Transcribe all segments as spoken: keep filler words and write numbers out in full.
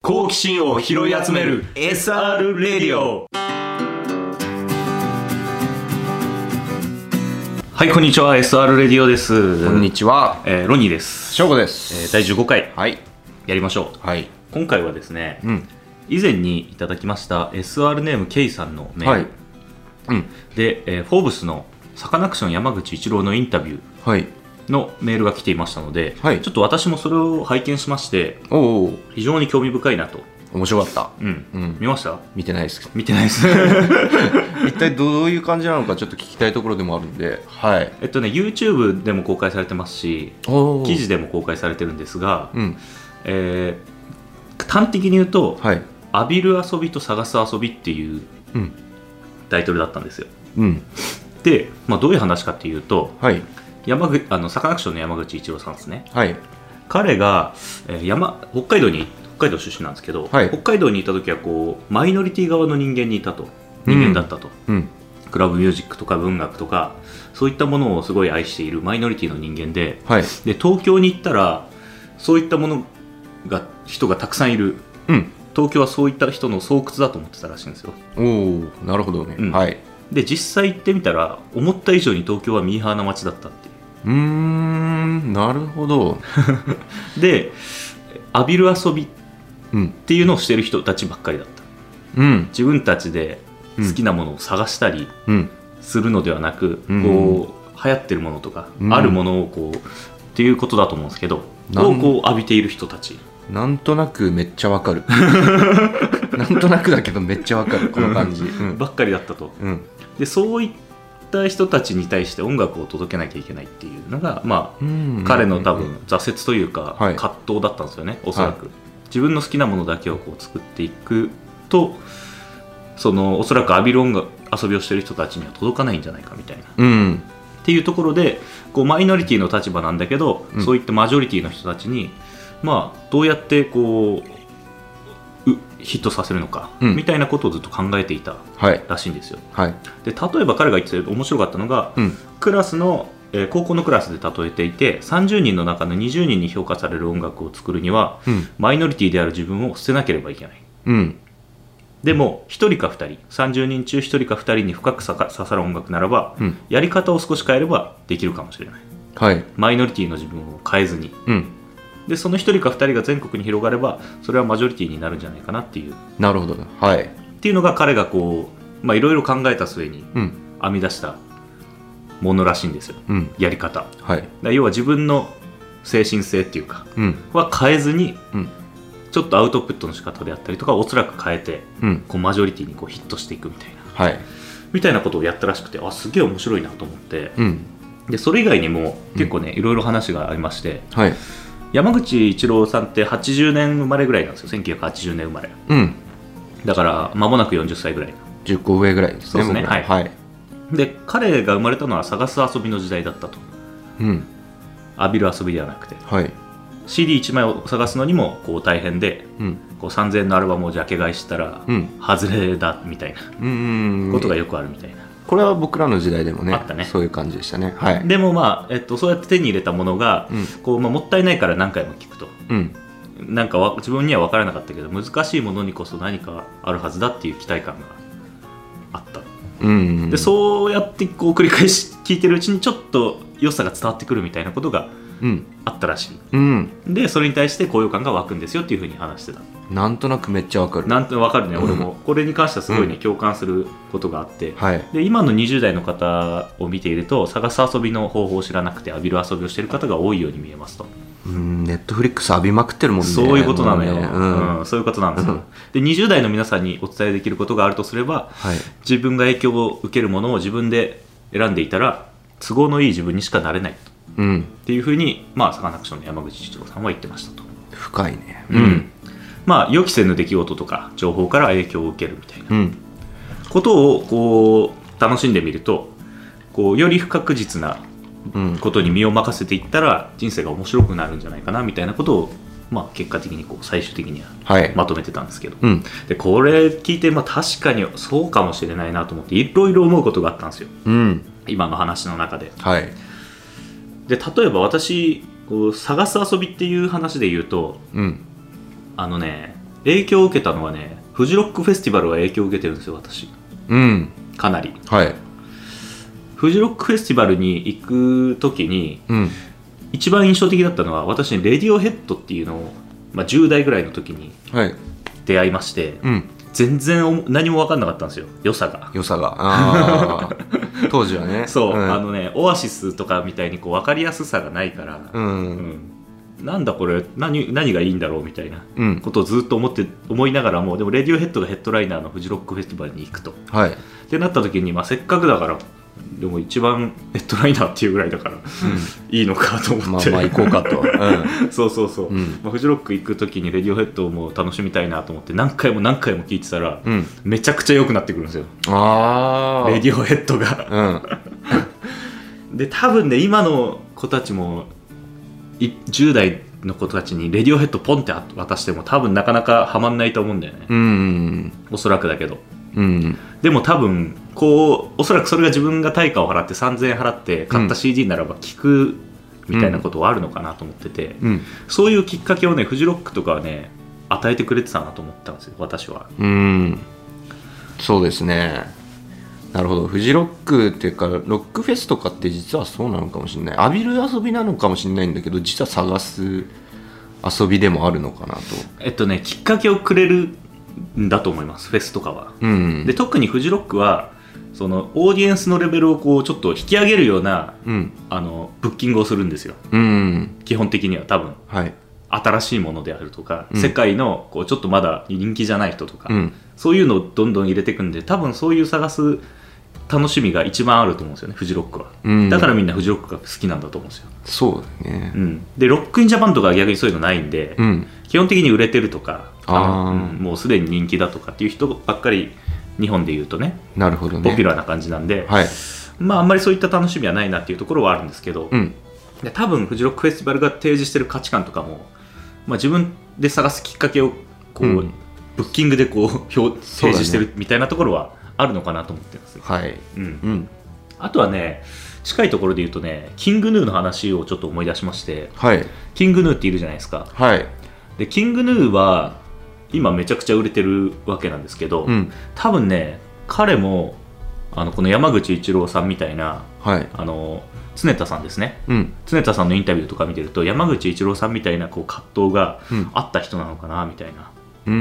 好奇心を拾い集める エスアール レディオ。はい、こんにちは。 エスアール レディオです。 こんにちは、 えー、ロニーです。 翔吾です、 えー、だいじゅうごかい、 はい、 やりましょう。 はい、 今回はですね、 うん、 以前にいただきました エスアール ネーム K さんのメール、 はい、うん、 で、えー、フォーブスのサカナクション山口一郎のインタビュー、はいのメールが来ていましたので、はい、ちょっと私もそれを拝見しまして、おー、非常に興味深いなと。 面白かった、 うんうん、見ました？ 見てないです見てないです一体どういう感じなのかちょっと聞きたいところでもあるんで、はい、 えっとね YouTube でも公開されてますし、記事でも公開されてるんですが、うん、えー、端的に言うと、はい、浴びる遊びと探す遊びっていうタイトルだったんですよ、うん、で、まあ、どういう話かっていうと、はい、山口あのサカナクションの山口一郎さんですね、はい、彼が、えー、山北海道に北海道出身なんですけど、はい、北海道にいた時はこうマイノリティ側の人間にいたと人間だったと、うんうん、クラブミュージックとか文学とかそういったものをすごい愛しているマイノリティの人間で、はい、で東京に行ったらそういったものが人がたくさんいる、うん、東京はそういった人の巣窟だと思ってたらしいんですよ。 おー、なるほどね、うん、はい、で実際行ってみたら思った以上に東京はミーハーな街だったっていう。 うーん、なるほどで浴びる遊びっていうのをしてる人たちばっかりだった、うん、自分たちで好きなものを探したりするのではなく、うん、こう流行ってるものとか、うん、あるものをこうっていうことだと思うんですけど、をこう浴びている人たち。 なんとなくめっちゃわかるなんとなくだけどめっちゃわかるこの感じ、 うん、ばっかりだったと、うん、でそういった人たちに対して音楽を届けなきゃいけないっていうのが、まあ、彼の多分挫折というか、はい、葛藤だったんですよね、おそらく、はい、自分の好きなものだけをこう作っていくとそのおそらく浴びる音楽遊びをしている人たちには届かないんじゃないかみたいな、うん、っていうところでこうマイノリティの立場なんだけど、うん、そういったマジョリティの人たちに、まあ、どうやってこうヒットさせるのか、うん、みたいなことをずっと考えていたらしいんですよ、はいはい、で例えば彼が言ってて面白かったのが、うん、クラスの、えー、高校のクラスで例えていてさんじゅうにんの中のにじゅうにんに評価される音楽を作るには、うん、マイノリティである自分を捨てなければいけない、うん、でもひとりかふたりさんじゅうにん中ひとりかふたりに深く刺さる音楽ならば、うん、やり方を少し変えればできるかもしれない、はい、マイノリティの自分を変えずに、うんでそのひとりかふたりが全国に広がればそれはマジョリティになるんじゃないかなっていう。 なるほど、はい、 っていうのが彼がこうまあいろいろ考えた末に編み出したものらしいんですよ、うん、やり方、はい、だ要は自分の精神性っていうか、うん、は変えずに、うん、ちょっとアウトプットの仕方であったりとかおそらく変えて、うん、こうマジョリティにこうヒットしていくみたいな、はい、みたいなことをやったらしくてあすげえ面白いなと思って、うん、でそれ以外にも結構ねいろいろ話がありまして、はい、山口一郎さんってはちじゅうねん生まれぐらいなんですよ。せんきゅうひゃくはちじゅうねん生まれ、うん、だから間もなくよんじゅっさいぐらいじゅっこ上ぐらいですね。 そうですね、はい、はい、で彼が生まれたのは探す遊びの時代だったと、うん、浴びる遊びではなくて、はい、シーディーいち 枚を探すのにもこう大変で、うん、こうさんぜんえんのアルバムをジャケ買いしたら、うん、外れだみたいなことがよくあるみたいな。 これは僕らの時代でも ね, あったねそういう感じでしたね、はい、 でもまあ、えっと、そうやって手に入れたものが、うんこうまあ、もったいないから何回も聞くと、うん、なんかわ自分には分からなかったけど難しいものにこそ何かあるはずだっていう期待感があった、うんうん、でそうやってこう繰り返し聞いてるうちにちょっと良さが伝わってくるみたいなことがあったらしい、うん、でそれに対して高揚感が湧くんですよっていうふうに話してた。 なんとなくめっちゃわかる。 なんとなくわかるね、俺もこれに関してはすごいね、うん、共感することがあって、はい、で今のにじゅう代の方を見ていると探す遊びの方法を知らなくて浴びる遊びをしている方が多いように見えますと。 うんネットフリックス浴びまくってるもんね。 そういうことなのよ、ねうんうん、そういうことなんですよ、うん、でにじゅう代の皆さんにお伝えできることがあるとすれば、はい、自分が影響を受けるものを自分で選んでいたら都合のいい自分にしかなれないと、うん、っていうふうに、まあ、サカナクションの山口一郎さんは言ってましたと。 深いね、 うんうんまあ、予期せぬ出来事とか情報から影響を受けるみたいなことをこう楽しんでみるとこうより不確実なことに身を任せていったら人生が面白くなるんじゃないかなみたいなことを、まあ、結果的にこう最終的にはまとめてたんですけど、はいうん、でこれ聞いて、まあ、確かにそうかもしれないなと思っていろいろ思うことがあったんですよ、うん、今の話の中で、はい、で例えば私こう探す遊びっていう話で言うと、うん、あのね影響を受けたのはね、フジロックフェスティバルは影響を受けてるんですよ私。 うんかなり。 はい。 フジロックフェスティバルに行く時に、 うん、 一番印象的だったのは私にレディオヘッドっていうのを、まあ、じゅう代ぐらいの時に出会いまして、 はい、うん、 全然何も分かんなかったんですよ、良さが良さがあ当時はねそう、 うん、 あのねオアシスとかみたいにこう分かりやすさがないから、 うんうん、なんだこれ 何, 何がいいんだろうみたいなことをずっと思って思いながらも、でもレディオヘッドがヘッドライナーのフジロックフェスティバルに行くと、 はい、 ってなった時に、まあ、せっかくだからでも一番ヘッドライナーっていうぐらいだから、うん、いいのかと思って、 まあまあ行こうかと、 うん、そうそうそう、うん、まあ、フジロック行く時にレディオヘッドも楽しみたいなと思って何回も何回も聞いてたら、うん、めちゃくちゃ良くなってくるんですよ、 あレディオヘッドが、うん、で多分ね今の子たちもじゅう代の子たちにレディオヘッドポンって渡しても多分なかなかハマんないと思うんだよね、 うん、 おそらくだけど、 うん、 でも多分こうおそらくそれが自分が対価を払ってさんぜんえん払って買った シーディー ならば聞くみたいなことはあるのかなと思ってて、うん、そういうきっかけをねフジロックとかはね与えてくれてたなと思ったんですよ私は。 うん、そうですね、なるほど。フジロックっていうかロックフェスとかって実はそうなのかもしれない、浴びる遊びなのかもしれないんだけど実は探す遊びでもあるのかなと。 えっとねきっかけをくれるんだと思いますフェスとかは、うん、で特にフジロックはそのオーディエンスのレベルをこうちょっと引き上げるような、うん、あのブッキングをするんですよ、うん、基本的には多分、はい、新しいものであるとか、うん、世界のこうちょっとまだ人気じゃない人とか、うん、そういうのをどんどん入れていくんで多分そういう探す楽しみが一番あると思うんですよねフジロックは、うん、だからみんなフジロックが好きなんだと思うんですよ。 そうだね、 うん、でロックインジャパンとか逆にそういうのないんで、うん、基本的に売れてるとかあの、うん、もうすでに人気だとかっていう人ばっかり日本でいうとね、なるほどね、ポピュラーな感じなんで、はい、まああんまりそういった楽しみはないなっていうところはあるんですけど、うん、で多分フジロックフェスティバルが提示してる価値観とかも、まあ、自分で探すきっかけをこう、うん、ブッキングでこう表提示してるみたいなところはあるのかなと思ってます、 はい、うんうん、 あとはね近いところで言うとねキングヌーの話をちょっと思い出しまして、 はい、 キングヌーっているじゃないですか、 はい、 でキングヌーは今めちゃくちゃ売れてるわけなんですけど、うん、多分ね彼もあのこの山口一郎さんみたいな、はい、あの常田さんですね、うん、常田さんのインタビューとか見てると山口一郎さんみたいなこう葛藤があった人なのかなみたいな、うん、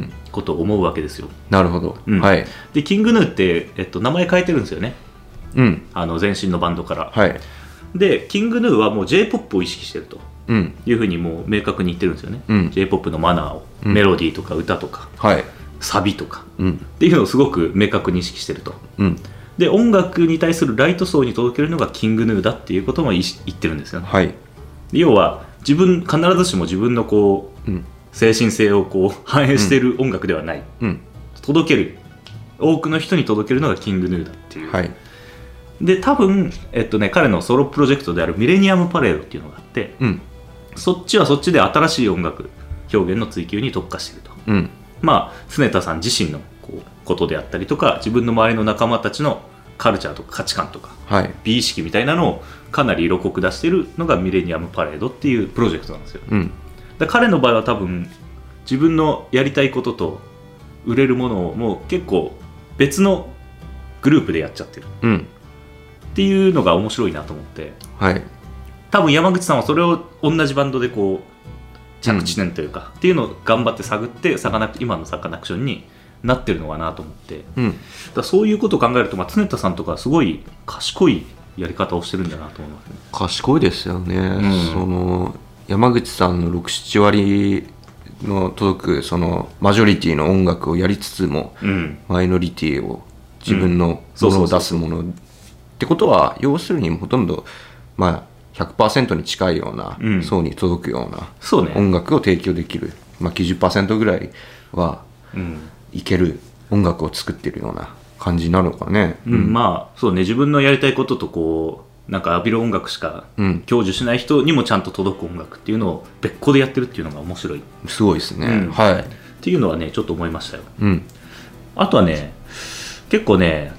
ことを思うわけですよ。 なるほど、 うん、 はい、 でキングヌーって、えっと、名前変えてるんですよね、 うん、 あの前身のバンドから、 はい、 でキングヌーはもう J-ポップ を意識してるというふうにもう明確に言ってるんですよね、うん、J-ポップ のマナーを、うん、メロディーとか歌とか、はい、サビとか、うん、っていうのをすごく明確に意識してると、うん、で音楽に対するライト層に届けるのがキングヌーだっていうことも言ってるんですよね、はい、要は自分必ずしも自分のこう、うん、精神性をこう反映している音楽ではない、うん、届ける多くの人に届けるのがキングヌーだっていう、はい、で多分、えっとね、彼のソロプロジェクトであるミレニアムパレードっていうのがあって、うん、そっちはそっちで新しい音楽表現の追求に特化していると、うん、まあ常田さん自身のこうことであったりとか自分の周りの仲間たちのカルチャーとか価値観とか、はい、美意識みたいなのをかなり色濃く出しているのがミレニアムパレードっていうプロジェクトなんですよ、うん、だ彼の場合は多分自分のやりたいことと売れるものをもう結構別のグループでやっちゃってる、うん、っていうのが面白いなと思って、はい、多分山口さんはそれを同じバンドでこう着地点というか、うん、っていうのを頑張って探ってサカナ今のサカナクションになってるのかなと思って、うん、だそういうことを考えると、まあ、常田さんとかすごい賢いやり方をしてるんだなと思いますね。 賢いですよね、うん、その山口さんのろく、なな割の届くそのマジョリティの音楽をやりつつも、うん、マイノリティを自分のものを出すものってことは要するにほとんど、まあ、ひゃくパーセントに近いような、うん、層に届くような音楽を提供できる、まあ、きゅうじゅっパーセントぐらいは、うんいける音楽を作ってるような感じになるのかね、 うんうん、まあそうね自分のやりたいこととこうなんか浴びる音楽しか享受しない人にもちゃんと届く音楽っていうのを別個でやってるっていうのが面白いすごいですね、 うん、 はいっていうのはねちょっと思いましたよ、うん、あとはね結構ね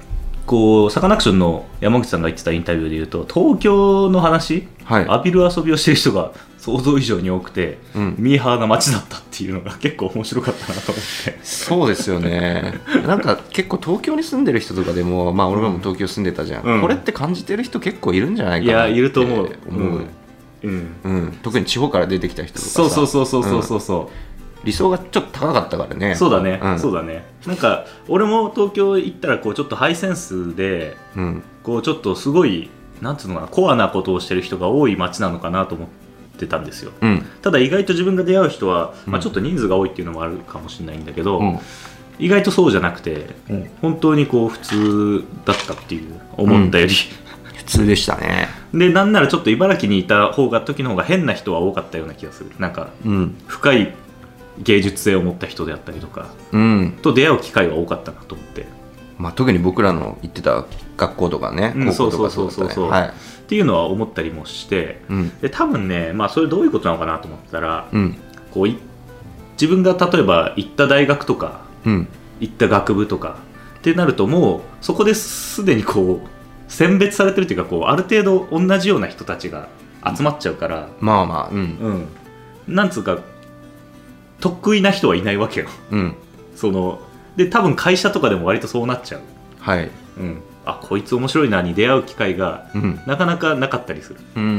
こうサカナクションの山口さんが言ってたインタビューで言うと、東京の話、はい、浴びる遊びをしてる人が想像以上に多くて、うん、ミーハーな街だったっていうのが結構面白かったなと思ってそうですよねなんか結構東京に住んでる人とかでも、まあ俺らも東京住んでたじゃん、うん、これって感じてる人結構いるんじゃないかなって思う。 いやいると思う、うんうんうん、特に地方から出てきた人とかさ、 そうそうそうそうそうそうそう、うん理想がちょっと高かったからね。 そうだね、うん、そうだね。なんか俺も東京行ったらこうちょっとハイセンスで、うん、こうちょっとすごいなんつうのかな、コアなことをしてる人が多い街なのかなと思ってたんですよ、うん、ただ意外と自分が出会う人は、まあ、ちょっと人数が多いっていうのもあるかもしれないんだけど、うん、意外とそうじゃなくて、うん、本当にこう普通だったっていう思ったより、 うん、普通でしたね。 でなんならちょっと茨城にいた方が時の方が変な人は多かったような気がする。なんか、うん、深い芸術性を持った人であったりとか、うん、と出会う機会が多かったなと思って、 まあ、特に僕らの行ってた学校とかね、 うん、高校とかそうだったね、はい、っていうのは思ったりもして、うん、で多分ね、まあ、それどういうことなのかなと思ったら、うん、こうい自分が例えば行った大学とか、うん、行った学部とかってなるともうそこですでにこう選別されてるというかこうある程度同じような人たちが集まっちゃうから、 まあまあ、うんうん、なんつうか得意な人はいないわけよ、うん、そので多分会社とかでも割とそうなっちゃう、 はいうん、あこいつ面白いなに出会う機会がなかなかなかったりする、うん、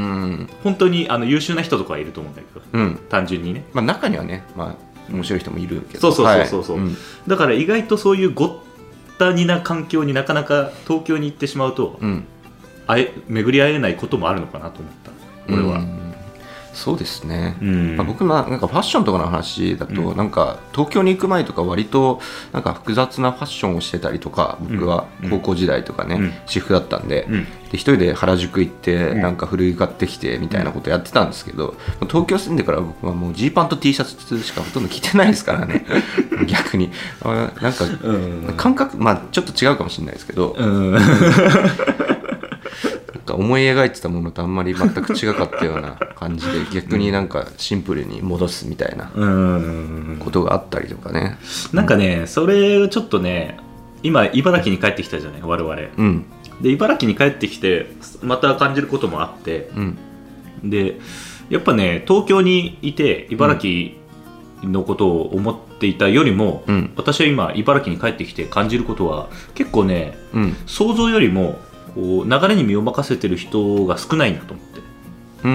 本当にあの優秀な人とかはいると思うんだけど、うん、単純にね、 まあ、中にはね、まあ、面白い人もいるけど、 そうそうそうそうそう、はい、うん、だから意外とそういうごったにな環境になかなか東京に行ってしまうと、うん、あえ巡り合えないこともあるのかなと思った俺は、うん、 そうですね、うんまあ、僕はなんかファッションとかの話だと、うん、なんか東京に行く前とか割となんか複雑なファッションをしてたりとか、僕は高校時代とかね、うん、私服だったんで、うん、で一人で原宿行ってなんか古着買ってきてみたいなことやってたんですけど、東京住んでから僕はもうジーパンと T シャツしかほとんど着てないですからね逆になんか感覚、まあちょっと違うかもしれないですけど、うん思い描いてたものとあんまり全く違かったような感じで逆になんかシンプルに戻すみたいなことがあったりとかね、 なんかねそれをちょっとね今茨城に帰ってきたじゃない我々、うん、で茨城に帰ってきてまた感じることもあって、うん、でやっぱね東京にいて茨城のことを思っていたよりも、うん、私は今茨城に帰ってきて感じることは結構ね、うん、想像よりもこう流れに身を任せてる人が少ないなと思って、うん、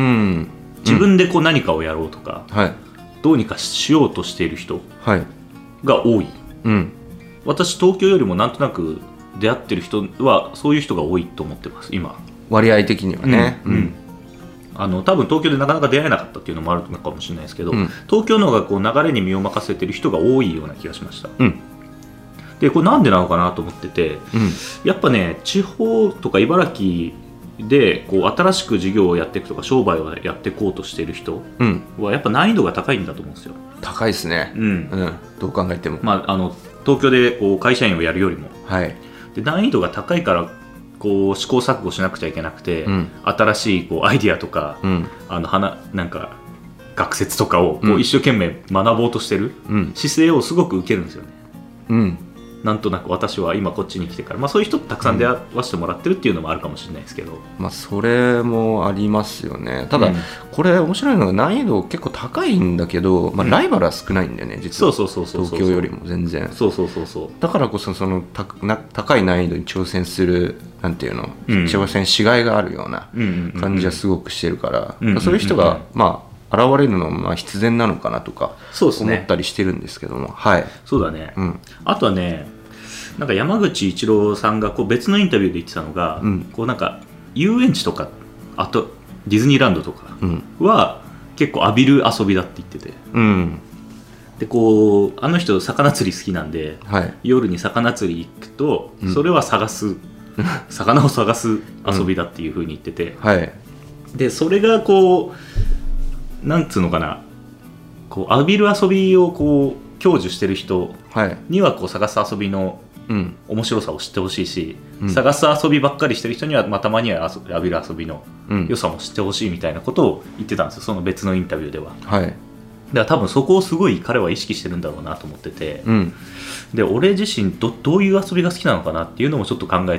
自分でこう何かをやろうとか、うん、どうにかしようとしている人が多い、うん、私東京よりもなんとなく出会ってる人はそういう人が多いと思ってます今割合的にはね、うんうん、 あの多分東京でなかなか出会えなかったっていうのもあるのかもしれないですけど、うん、東京の方がこう流れに身を任せてる人が多いような気がしました、うんでこれなんでなのかなと思ってて、うん、やっぱね地方とか茨城でこう新しく事業をやっていくとか商売をやっていこうとしている人はやっぱ難易度が高いんだと思うんですよ。 高いですね、うんうん、どう考えても、 まあ、あの東京でこう会社員をやるよりも、はい、で難易度が高いからこう試行錯誤しなくちゃいけなくて、うん、新しいこうアイディアとか、うん、あの花なんか学説とかをこう一生懸命学ぼうとしてる姿勢をすごく受けるんですよね、うんなんとなく私は今こっちに来てから、まあ、そういう人たくさん出会わせてもらってるっていうのもあるかもしれないですけど、うんまあ、それもありますよね。ただ、うん、これ面白いのが難易度結構高いんだけど、まあ、ライバルは少ないんだよね、うん、実は東京よりも全然そうそうそうそうだからこそそのたな高い難易度に挑戦するなんていうの、うん、挑戦しがいがあるような感じはすごくしてるから、うんうんうん、そういう人がまあ現れるのもまあ必然なのかなとか思ったりしてるんですけども、はい、 そうだね、うん、あとはねなんか山口一郎さんがこう別のインタビューで言ってたのが、うん、こうなんか遊園地とかあとディズニーランドとかは結構浴びる遊びだって言ってて、うん、でこうあの人魚釣り好きなんで、はい、夜に魚釣り行くとそれは探す、うん、魚を探す遊びだっていう風に言ってて、うんはい、でそれがこうなんつうのかなこう浴びる遊びをこう享受してる人にはこう探す遊びの面白さを知ってほしいし、うん、探す遊びばっかりしてる人には、まあ、たまには浴びる遊びの良さも知ってほしいみたいなことを言ってたんですよ、その別のインタビューでは、はい、だから多分そこをすごい彼は意識してるんだろうなと思ってて、うん、で俺自身 ど, どういう遊びが好きなのかなっていうのもちょっと考え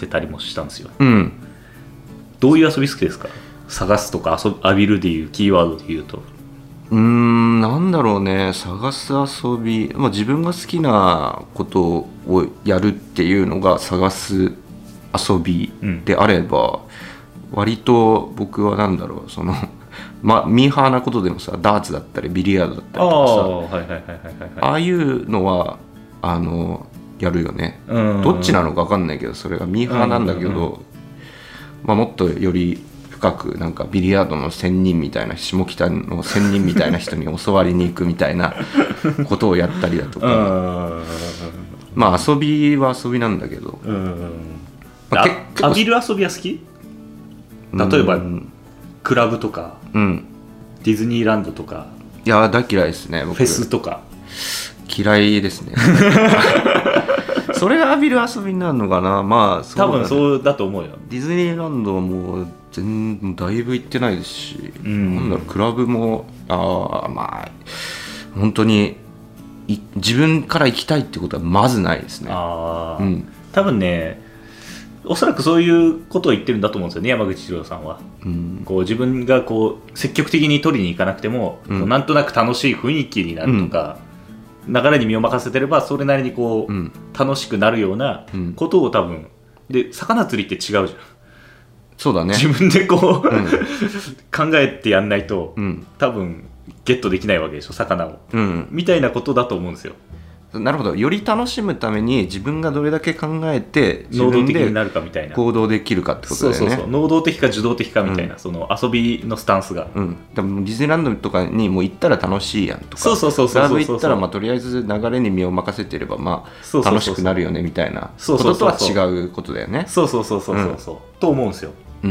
てたりもしたんですよ。 うん、 どういう遊び好きですか？探すとか遊び浴びるでいうキーワードで言うと。 うーんなんだろうね、探す遊び、まあ、自分が好きなことをやるっていうのが探す遊びであれば、うん、割と僕はなんだろうそのまあミーハーなことでもさ、ダーツだったりビリヤードだったりとかさ、ああいうのはあのやるよね。どっちなのか分かんないけど、それがミーハーなんだけど、うんうんうん、まあ、もっとより深くなんかビリヤードの仙人みたいな、下北の仙人みたいな人に教わりに行くみたいなことをやったりだとかまあ遊びは遊びなんだけど、うん、 まあ、浴びる遊びは好き？例えば、うん、クラブとか、うん、ディズニーランドとか。 いや大嫌いですね僕。 フェスとか嫌いですねそれが浴びる遊びになるのかな。まあそうだ、ね、多分そうだと思うよ。 ディズニーランドも全だいぶ行ってないですし、うん、なんだろうクラブもあまあ本当に自分から行きたいってことはまずないですね。 あ、うん、多分ねおそらくそういうことを言ってるんだと思うんですよね、山口一郎さんは。うん、こう自分がこう積極的に取りに行かなくても、うん、なんとなく楽しい雰囲気になるとか、うん、流れに身を任せてればそれなりにこう、うん、楽しくなるようなことを多分で、魚釣りって違うじゃん。 そうだね、 自分でこう、うん、考えてやんないと、うん、多分ゲットできないわけでしょ魚を、うん、みたいなことだと思うんですよ。 なるほど、より楽しむために自分がどれだけ考えて自分で行動できるかってことだよね。 そうそうそう、能動的か受動的かみたいな、うん、その遊びのスタンスが、 うん、でもディズニーランドとかにもう行ったら楽しいやんとか、 そうそうそうそうそう、 ラブ行ったらまあとりあえず流れに身を任せてればまあ楽しくなるよねみたいなこととは違うことだよね。 そうそうそうそうそうそう、うん、と思うんですよ、うん、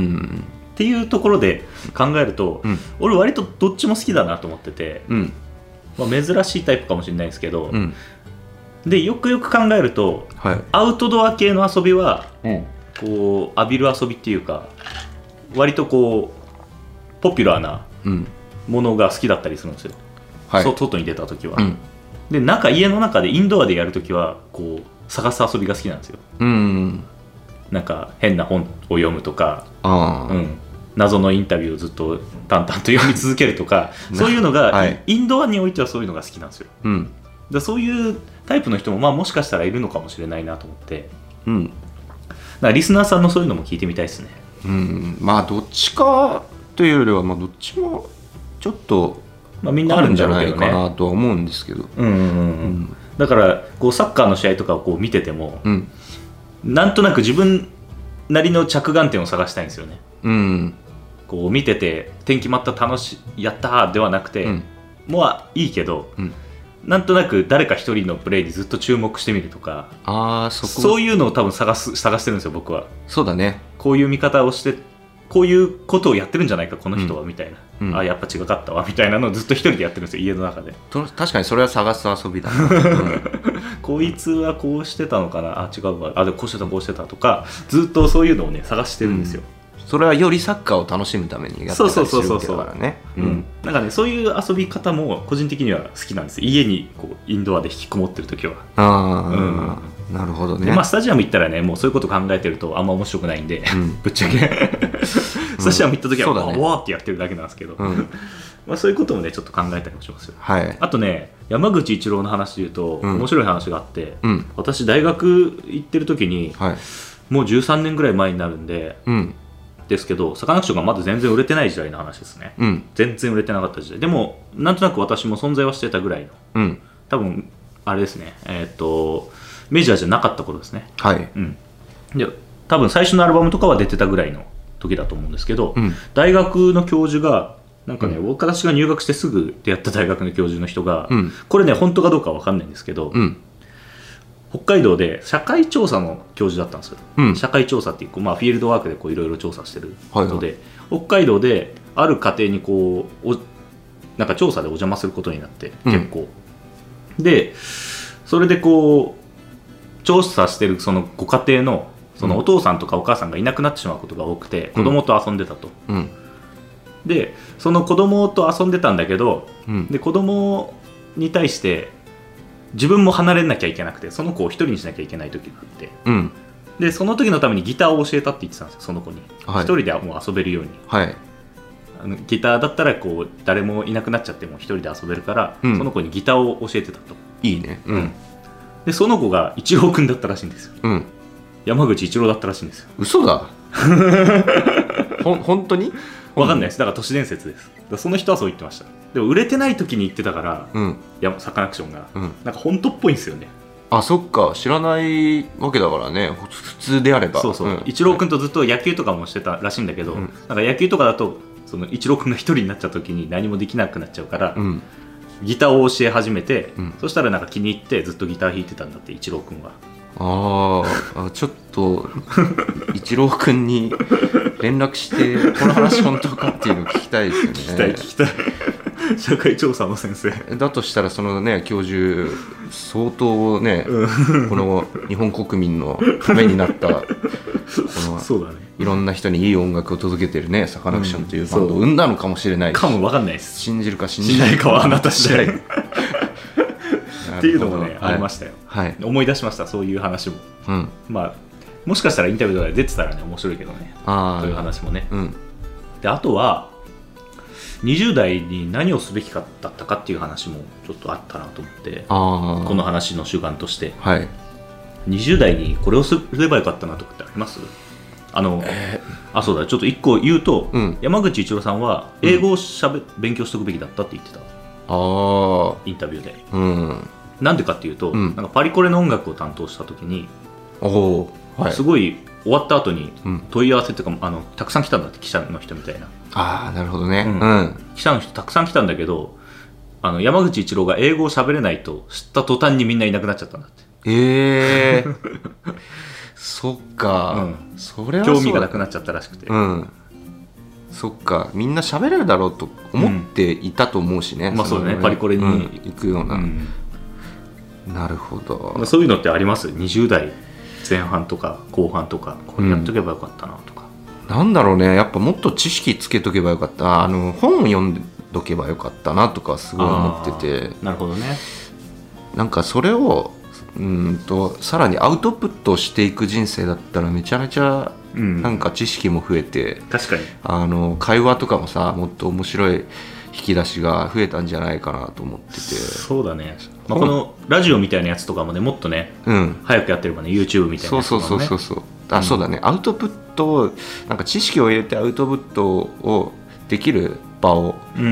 っていうところで考えると、うん、俺割とどっちも好きだなと思ってて、うん、まあ、珍しいタイプかもしれないですけど、うん、でよくよく考えると、はい、アウトドア系の遊びは、うん、こう浴びる遊びっていうか割とこうポピュラーなものが好きだったりするんですよ、はい、外に出た時は、うん、で中家の中でインドアでやる時はこう探す遊びが好きなんですよ、うん、なんか変な本を読むとか、あ、うん、謎のインタビューをずっと淡々と読み続けるとかそういうのが、はい、インドアにおいてはそういうのが好きなんですよ、うん、だそういうタイプの人もまあもしかしたらいるのかもしれないなと思って、うん、だからリスナーさんのそういうのも聞いてみたいですね。 うん、まあどっちかというよりはまあどっちもちょっとあるんじゃないかなとは思うんですけど、うんうんうんうん、 だからこうサッカーの試合とかをこう見てても、うん、なんとなく自分なりの着眼点を探したいんですよね、うん、こう見てて天気まった楽しいやったーではなくて、うん、もういいけど、うん、なんとなく誰か一人のプレーにずっと注目してみるとか、あー、そこそういうのを多分探す探してるんですよ僕は。 そうだね、 こういう見方をしてこういうことをやってるんじゃないかこの人は、うん、みたいな、うん、あやっぱ違かったわみたいなのをずっと一人でやってるんですよ家の中で。 と確かにそれは探す遊びだ、うん、 こいつはこうしてたのかな、あ違うわ、あでこうしてたこうしてたとかずっとそういうのをね探してるんですよ、 うん、それはよりサッカーを楽しむためにやってたりするわけだからね。 なんかねそういう遊び方も個人的には好きなんです。家にこうインドアで引きこもってる時は。あ、 うん、なるほどね。 まあスタジアム行ったらねもうそういうこと考えてるとあんま面白くないんで、うん、ぶっちゃけスタジアム行った時は、うん、ね、わーってやってるだけなんですけど、うん、まあそういうこともねちょっと考えたりもしますよ、はい、あとね山口一郎の話で言うと、うん、面白い話があって、うん、私大学行ってる時に、はい、もうじゅうさんねんぐらい前になるんで、うん、ですけどサカナクションがまだ全然売れてない時代の話ですね、うん、全然売れてなかった時代でもなんとなく私も存在はしてたぐらいの、うん、多分あれですね、えー、っとメジャーじゃなかった頃ですね、はい、うん、で多分最初のアルバムとかは出てたぐらいの時だと思うんですけど、うん、大学の教授がなんかね、うん、私が入学してすぐ出会った大学の教授の人が、うん、これね本当かどうかは分かんないんですけど、うん、北海道で社会調査の教授だったんですよ、うん、社会調査っていう、まあ、フィールドワークでいろいろ調査してることで、はいはい、北海道である家庭にこうおなんか調査でお邪魔することになって結構、うん、でそれでこう調査してるそのご家庭のそのお父さんとかお母さんがいなくなってしまうことが多くて、うん、子供と遊んでたと、うん、でその子供と遊んでたんだけど、うん、で子供に対して自分も離れなきゃいけなくてその子を一人にしなきゃいけない時があって、うん、 でその時のためにギターを教えたって言ってたんですよ、その子に。一、はい、人でもう遊べるように、 はい、 あのギターだったらこう誰もいなくなっちゃっても一人で遊べるから、うん、その子にギターを教えてたと。 いいね、うん、 でその子がイチロー君だったらしいんですよ、うん、山口一郎だったらしいんですよ。 嘘だほ本当に分かんないです。だから都市伝説です。だからその人はそう言ってました。でも売れてない時に言ってたから、うん、やサカナクションが、うん、なんか本当っぽいんですよね。 あ、そっか、知らないわけだからね、普通であれば。 そうそう、うん、イチロー君とずっと野球とかもしてたらしいんだけど、うん、なんか野球とかだとそのイチロー君が一人になっちゃった時に何もできなくなっちゃうから、うん、ギターを教え始めて、うん、そしたらなんか気に入ってずっとギター弾いてたんだって、イチロー君は。 ああ、ちょっとイチロー君に連絡してこの話本当かっていうのを聞きたいですよね。 聞きたい聞きたい社会調査の先生だとしたら、そのね教授相当ね、うん、この日本国民のためになったこのそうだね、 いろんな人にいい音楽を届けてるねサカナクションというバンドを生んだのかもしれない、 うん、かも分かんないです。 信じるか信じないかはあなた次第っていうのもね、はい、ありましたよ、はい、思い出しました、そういう話も、うん、まあもしかしたらインタビューとかで出てたらね面白いけどね、という話もね、うん、であとはにじゅう代に何をすべきかだったかっていう話もちょっとあったなと思って、あこの話の主眼として、はい、にじゅう代にこれをすればよかったなとかってあります？あの、えー、あそうだ、ちょっといっこ言うと、うん、山口一郎さんは英語をしゃべ、うん、勉強しておくべきだったって言ってた、あインタビューで、うん、なんでかっていうと、うん、なんかパリコレの音楽を担当した時に、お、はい、すごい終わった後に問い合わせとかも、あのたくさん来たんだって、記者の人みたいな。 ああ、なるほどね、うんうん、記者の人たくさん来たんだけど、あの山口一郎が英語を喋れないと知った途端にみんないなくなっちゃったんだって。 えーそっか、 うん、それはそう興味がなくなっちゃったらしくて、うん、 そっか、みんな喋れるだろうと思っていたと思うしね、 うん、まあそうね、パリコレに、うん、 行くような、うん、なるほど、 まあ、そういうのってあります？にじゅう代前半とか後半とか、これやっとけばよかったなとか、 うん、なんだろうね、やっぱもっと知識つけとけばよかった、あの本を読んどけばよかったなとかすごい思ってて。 なるほどね。 なんかそれをうんとさらにアウトプットしていく人生だったらめちゃめちゃなんか知識も増えて、 うん、確かにあの会話とかもさ、もっと面白い引き出しが増えたんじゃないかなと思ってて。 そうだね、まあ、このラジオみたいなやつとかもね、もっとね、うん、早くやってればね、 YouTube みたいなやつとかもね、 そうそうそうそう、あ、うん、そうだね、アウトプットをなんか知識を入れてアウトプットをできる場を、うん、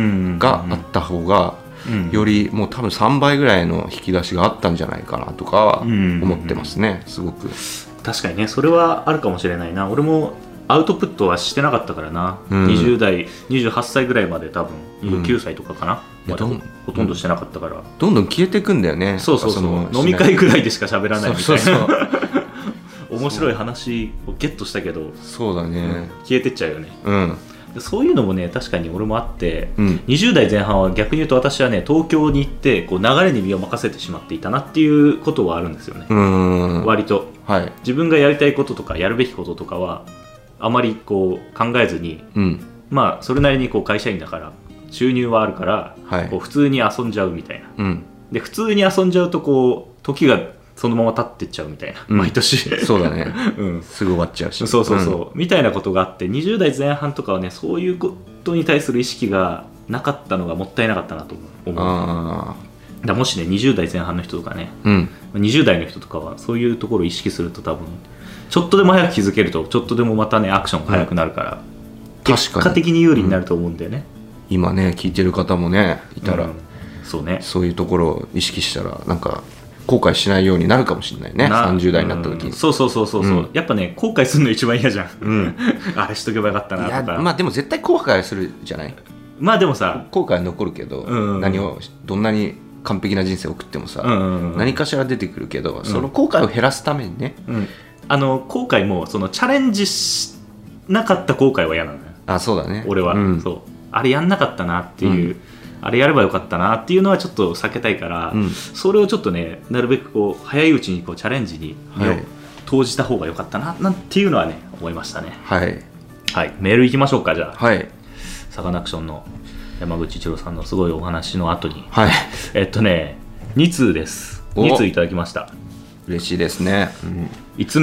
があった方が、うん、よりもう多分さんばいぐらいの引き出しがあったんじゃないかなとか思ってますね、すごく。 確かにね、それはあるかもしれないな。俺もアウトプットはしてなかったからな、うん、にじゅう代にじゅうはっさいぐらいまで多分にじゅうきゅうさいとかかな、うん、まだほとんどしてなかったから、うん、 どんどん消えていくんだよね。 そうそうそう、飲み会ぐらいでしか喋らないみたいな。そうそうそう面白い話をゲットしたけど、 そうだね、うん、 消えてっちゃうよね、うん、そういうのもね、確かに俺もあって、うん、にじゅう代前半は逆に言うと私はね、東京に行ってこう流れに身を任せてしまっていたなっていうことはあるんですよね。うーん、割と、はい、自分がやりたいこととかやるべきこととかはあまりこう考えずに、うん、まあそれなりにこう会社員だから収入はあるから、はい、こう普通に遊んじゃうみたいな、うん、で普通に遊んじゃうとこう時がそのまま経ってっちゃうみたいな、うん、毎年そうだね、うん、すぐ終わっちゃうし、 そうそうそう、うん、みたいなことがあって、にじゅう代前半とかはね、そういうことに対する意識がなかったのがもったいなかったなと思う。あだもしね、にじゅう代前半の人とかね、うん、にじゅう代の人とかはそういうところを意識すると、多分ちょっとでも早く気づけると、ちょっとでもまたねアクションが早くなるから、うん、結果的に有利になると思うんだよね、 うん、今ね聞いてる方もねいたら、うん、 そうね、 そういうところを意識したらなんか後悔しないようになるかもしれないね、さんじゅう代になった時に、うん、 そうそうそうそう、うん、やっぱね後悔するの一番嫌じゃん、うん、あれしとけばよかったなとか。いや、 まあでも絶対後悔するじゃない。 まあでもさ、 後悔は残るけど、うん、何をどんなに完璧な人生を送ってもさ、うんうんうん、何かしら出てくるけど、うん、その後悔を減らすためにね、うん、あの後悔もそのチャレンジしなかった後悔は嫌なのよ。あ、そうだね、 俺は、うん、そうあれやんなかったなっていう、うん、あれやればよかったなっていうのはちょっと避けたいから、うん、それをちょっとね、なるべくこう早いうちにこうチャレンジに身を投じた方がよかったななんていうのはね思いましたね。はい、はい、メールいきましょうか。じゃあ、はい、サカナクションの山口一郎さんのすごいお話の後に、はい、えっとねに通です。に通いただきました。 嬉しいですね、 うん、いつつめ、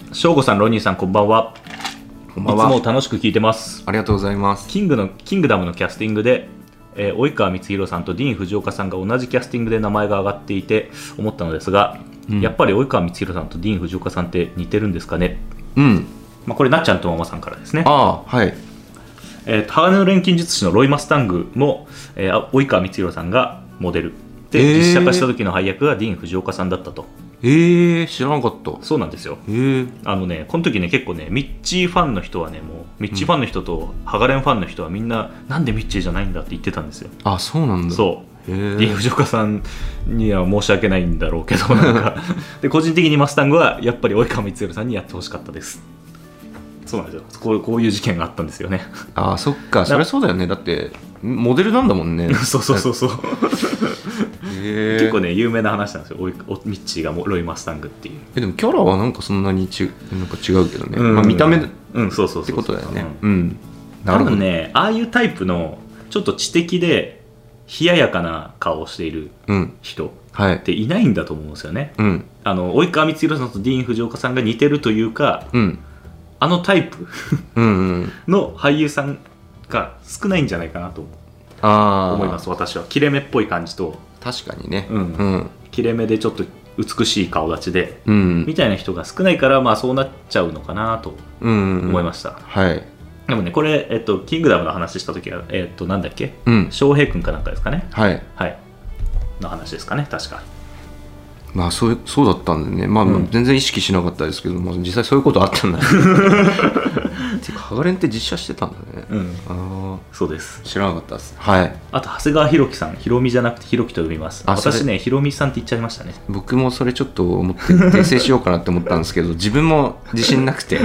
翔吾さん、ロニーさん、こんばんは。 こんばんは。 いつも楽しく聞いてます。 ありがとうございます。 キングのキングダムのキャスティングで、えー、及川光弘さんとディーン・フジオカさんが同じキャスティングで名前が挙がっていて思ったのですが、うん、やっぱり及川光弘さんとディーン・フジオカさんって似てるんですかね。 うん。 まあ、これなっちゃんとママさんからですね。 ああ、はい。 えー、鋼の錬金術師のロイ・マスタングも、えー、及川光弘さんがモデルで、えー、実写化した時の配役がディーン・フジオカさんだったと。 えー、知らなかった。 そうなんですよ。 えー、 あのね、この時ね、結構ね、ミッチーファンの人はね、もうミッチーファンの人とハガレンファンの人はみんな、なんでミッチーじゃないんだって言ってたんですよ。 あ、そうなんだ。 そう。ディーン・フジオカさんには申し訳ないんだろうけど、なんかで個人的にマスタングはやっぱり及川光弘さんにやってほしかったです。そうなんですよ。こう、こういう事件があったんですよね。 ああ、そっか、そりゃそうだよね。だってモデルなんだもんね。 そうそうそうそうへ結構ね、有名な話なんですよ。おおミッチーがロイ・マスタングっていう。 えでもキャラはなんかそんなにちなんか違うけどね、うんまあ、見た目ってことだよね。うん、 多分ね、ああいうタイプのちょっと知的で冷ややかな顔をしている人っていないんだと思うんですよね。 うん、 あの及川光弘さんとディーン・フジオカさんが似てるというか、 うん、 あのタイプうん、うん、 の俳優さんが少ないんじゃないかなと思います。私は切れ目っぽい感じと、 確かにね、 うんうん、切れ目でちょっと美しい顔立ちで、 うん、 みたいな人が少ないから、まあ、そうなっちゃうのかなと思いました。 うんうん、はい。 でもね、これ、えっと、キングダムの話した時は、えっと、なんだっけ、 うん、 翔平君かなんかですかね。 はい、 はい、の話ですかね、確か。 まあそうそうだったんでね、まあ、うん、全然意識しなかったですけど、まあ、実際そういうことあったんだてかハガレンって実写してたんだね。 うん、あそうです。 知らなかったです。はい。 あと長谷川博己さん、ひろみじゃなくてひろきと呼びます。私ね、ひろみさんって言っちゃいましたね。 僕もそれちょっと思って訂正しようかなって思ったんですけど自分も自信なくて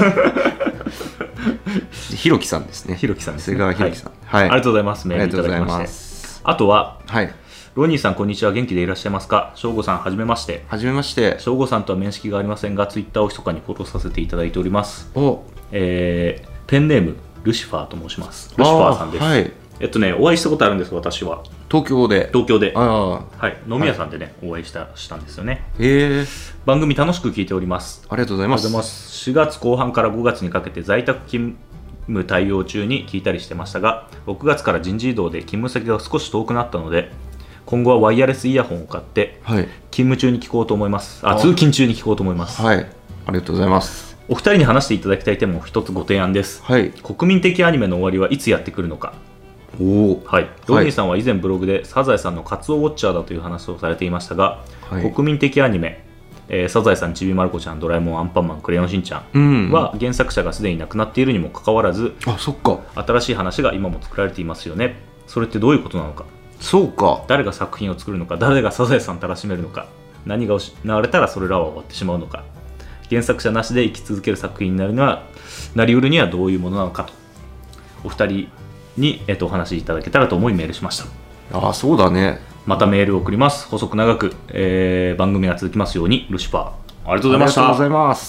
ひろきさんですね。 ひろきさんですね。 長谷川ひろきさん、はいはい、 ありがとうございます。メールいただきまして。あとは、 はい、 ロニーさん、こんにちは。元気でいらっしゃいますか。翔吾さん、はじめまして。 はじめまして。 翔吾さんとは面識がありませんが、ツイッターを密かにフォローさせていただいております。 お、 えー、ペンネーム、ルシファーと申します。ルシファーさんです。 はい、 えっとね、お会いしたことあるんです、私は。 東京で。 東京で。 あ、 はい、飲み屋さんでね、はい、お会いした、したんですよね。 へえ。 番組楽しく聞いております。 ありがとうございます。 しがつこう半からごがつにかけて在宅勤務対応中に聞いたりしてましたが、ろくがつから人事異動で勤務先が少し遠くなったので、今後はワイヤレスイヤホンを買って、はい、勤務中に聞こうと思います。あ、通勤中に聞こうと思います。 はい、ありがとうございます。 お二人に話していただきたいテーマを一つご提案です。 はい、 国民的アニメの終わりはいつやってくるのか。 お、 はい、ロニーさんは以前ブログでサザエさんのカツオウォッチャーだという話をされていましたが、はい、国民的アニメ、えー、サザエさん、ちびまる子ちゃん、ドラえもん、アンパンマン、クレヨンしんちゃんは原作者がすでに亡くなっているにもかかわらず、 あ、そっか、 新しい話が今も作られていますよね。それってどういうことなのか。 そうか、 誰が作品を作るのか、誰がサザエさんたらしめるのか、何が失われたらそれらは終わってしまうのか、原作者なしで生き続ける作品になるにはなりうるにはどういうものなのかと、お二人に、えっと、お話しいただけたらと思いメールしました。 ああ、そうだね。 またメールを送ります。細く長く、えー、番組が続きますように。ルシファー、ありがとうございました。 ありがとうございます。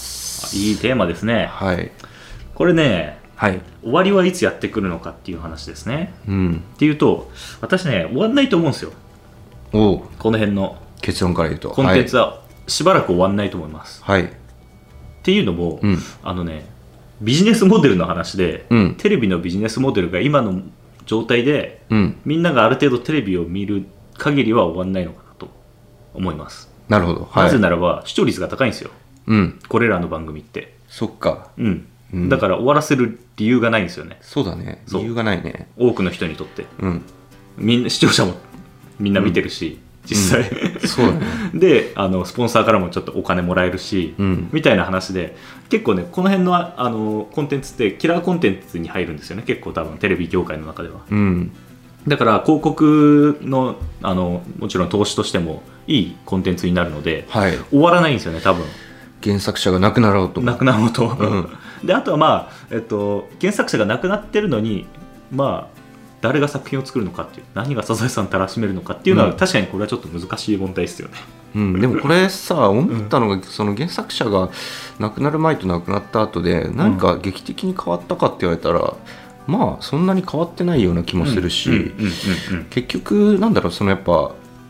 いいテーマですね。 はい、 これね、 はい、 終わりはいつやってくるのかっていう話ですね。 うん、 っていうと、私ね、終わんないと思うんですよ。 お、 この辺の結論から言うとコンテンツはしばらく終わんないと思います。 はい、 っていうのも、 うん、 あのね、ビジネスモデルの話で、 うん、 テレビのビジネスモデルが今の状態で、うん、みんながある程度テレビを見る限りは終わんないのかなと思います。 なるほど、はい、 なぜならば視聴率が高いんですよ、 うん、 これらの番組って。 そっか、 うんうん、だから終わらせる理由がないんですよね。 そうだね、理由がないね。 多くの人にとって、 うん、 みんな視聴者もみんな見てるし、うん、実際、 うん、そうだねで、あのスポンサーからもちょっとお金もらえるし、 うん、 みたいな話で、結構ね、この辺の、あのコンテンツってキラーコンテンツに入るんですよね、結構多分テレビ業界の中では。 うん、 だから広告 の, あのもちろん投資としてもいいコンテンツになるので、 はい、 終わらないんですよね、多分。 原作者が亡くなろうと亡くなろうと、 うん、 であとは、まあえっと、原作者が亡くなってるのに、まあ、誰が作品を作るのかっていう、何がサザエさんたらしめるのかっていうのは、うん、確かにこれはちょっと難しい問題ですよね。 うん、でもこれさ、思ったのが、うん、その原作者が亡くなる前と亡くなった後で何か劇的に変わったかって言われたら、うん、まあそんなに変わってないような気もするし、結局なんだろう、そのやっぱ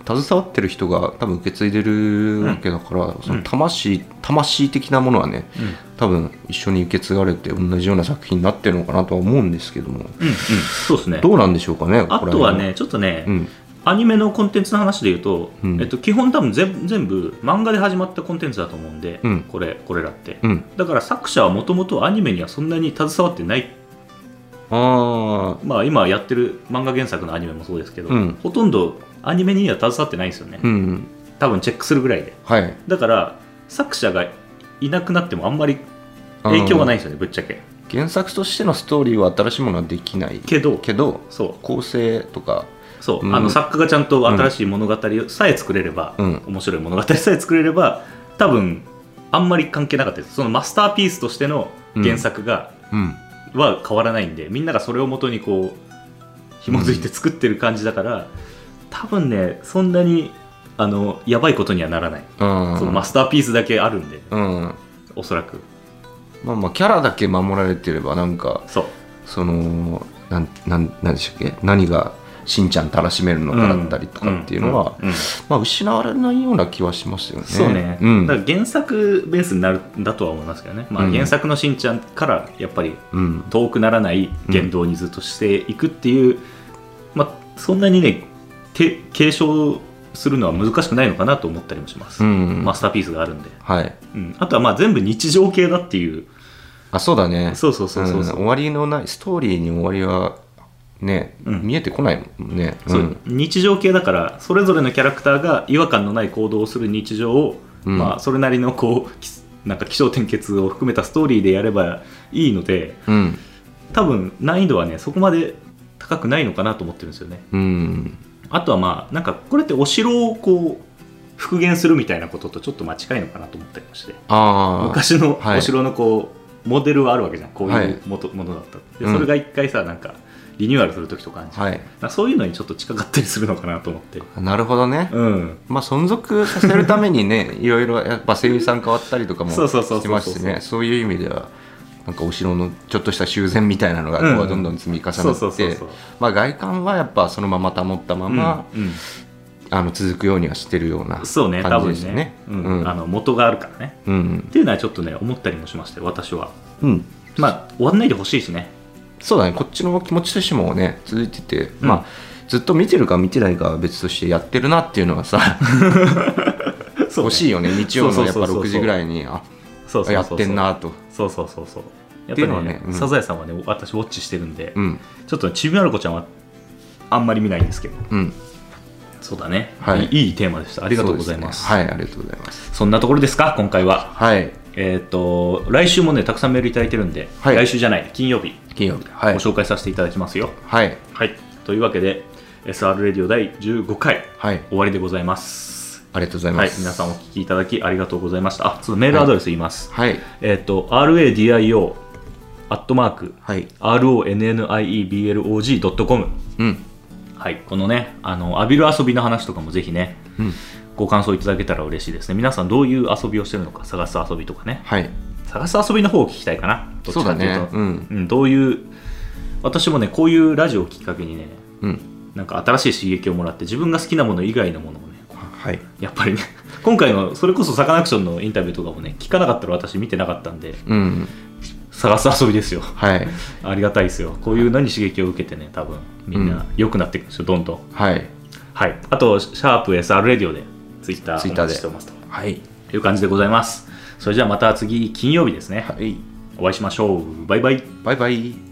携わってる人が多分受け継いでるわけだから、うん、その魂、魂的なものはね、うん、多分一緒に受け継がれて同じような作品になってるのかなとは思うんですけども、 うんうん、そうですね。 どうなんでしょうかね。 あとはねちょっとね、うん、アニメのコンテンツの話でいうと、うん、えっと、基本多分全全部漫画で始まったコンテンツだと思うんで、うん、これこれらって、うん、だから作者はもともとアニメにはそんなに携わってない。あ、まあ、今やってる漫画原作のアニメもそうですけど、うん、ほとんどアニメには携わってないんですよね、うん、多分チェックするぐらいで、はい、だから作者がいなくなってもあんまり影響がないんですよね、ぶっちゃけ。 原作としてのストーリーは新しいものはできないけど、 けどそう構成とかそう、うん、あの作家がちゃんと新しい物語さえ作れれば、うん、面白い物語さえ作れれば多分あんまり関係なかったです。そのマスターピースとしての原作が、うんうんは変わらないんで、みんながそれを元にこう紐づいて作ってる感じだから、うん、多分ねそんなにあのやばいことにはならない、うん、そのマスターピースだけあるんで、うん、おそらくまあまあキャラだけ守られてればなんかそうそのなんなんなんでしたっけ、何がしんちゃんたらしめるのかだったりとかっていうのは、うんうんうん、まあ、失われないような気はしますよね。 そうね、うん、だから原作ベースになるんだとは思いますけどね、まあ、原作のしんちゃんからやっぱり遠くならない言動にずっとしていくっていう、まあ、そんなにね継承するのは難しくないのかなと思ったりもします、うんうん、マスターピースがあるんで、はいうん、あとはまあ全部日常系だっていう。 あ、そうだね。 そうそうそうそう、うん、 終わりのないストーリーに終わりはね、うん、見えてこないもんね、 そう、うん、日常系だからそれぞれのキャラクターが違和感のない行動をする日常を、うん、まあ、それなりのこうなんか起承転結を含めたストーリーでやればいいので、うん、多分難易度はねそこまで高くないのかなと思ってるんですよね、うん、あとはまあなんかこれってお城をこう復元するみたいなこととちょっとまあ近いのかなと思ったりまして、あ昔のお城のこう、はい、モデルはあるわけじゃん、こういうもと、はい、ものだったで、それが一回さなんかリニューアルするときとかあるじゃん、はい、そういうのにちょっと近かったりするのかなと思って。 なるほどね、うん、まあ存続させるためにねいろいろやっぱ声優さん変わったりとかもしますしね、そういう意味ではなんかお城のちょっとした修繕みたいなのがこうどんどん積み重なって外観はやっぱそのまま保ったまま、うんうん、あの続くようにはしてるような感じですよね。そうね、多分ね、 うんうん、あの元があるからね、うんうん、っていうのはちょっとね思ったりもしましたよ私は、うん、まあ終わんないでほしいしね。 そうだね、こっちの気持ちとしてもね続いてて、うん、まあずっと見てるか見てないかは別としてやってるなっていうのはさそう、ね、欲しいよね。日曜のやっぱろくじぐらいにあそうそうそうそうやってんなと。 そうそうそうそうやっぱりね、ね、うん、サザエさんはね私ウォッチしてるんで、うん、ちょっとちびまる子ちゃんはあんまり見ないんですけど、うん、そうだね、はい、いいテーマでした。ありがとうございます。 はい、ありがとうございます。 そんなところですか今回は。はい、えー、と来週もねたくさんメールいただいてるんで、はい、来週じゃない金曜日金曜日、 はい、ご紹介させていただきますよ。はい、はい、というわけで エスアール レディオだいじゅうごかい、はい、終わりでございます。 ありがとうございます、 はい、皆さんお聞きいただきありがとうございました。あ、ちょっとメールアドレス言います、はい、えっ、ー、と アールエーディーアイオー アットマーク アールオーエヌエヌアイイービーエルオージー ドットコム、うん、はい、このねあの浴びる遊びの話とかもぜひね、うん、ご感想いただけたら嬉しいですね。皆さんどういう遊びをしてるのか、探す遊びとかね、はい、探す遊びの方を聞きたいかな。どっちかっていうと、そうだね、うんうん、どういう私もねこういうラジオをきっかけにね、うん、なんか新しい刺激をもらって自分が好きなもの以外のものをね、はい、やっぱりね今回のそれこそサカナクションのインタビューとかもね聞かなかったら私見てなかったんで、うん、探す遊びですよ、はい、ありがたいですよ。こういう何刺激を受けてね多分みんな良くなっていくんですよ、どんどん。はい、はい、あとシャープ エスアール レディオでツイッターお待ちしておますと、はい、いう感じでございます。それじゃあまた次金曜日ですね、はい、お会いしましょう。バイバイ。 バイバイ。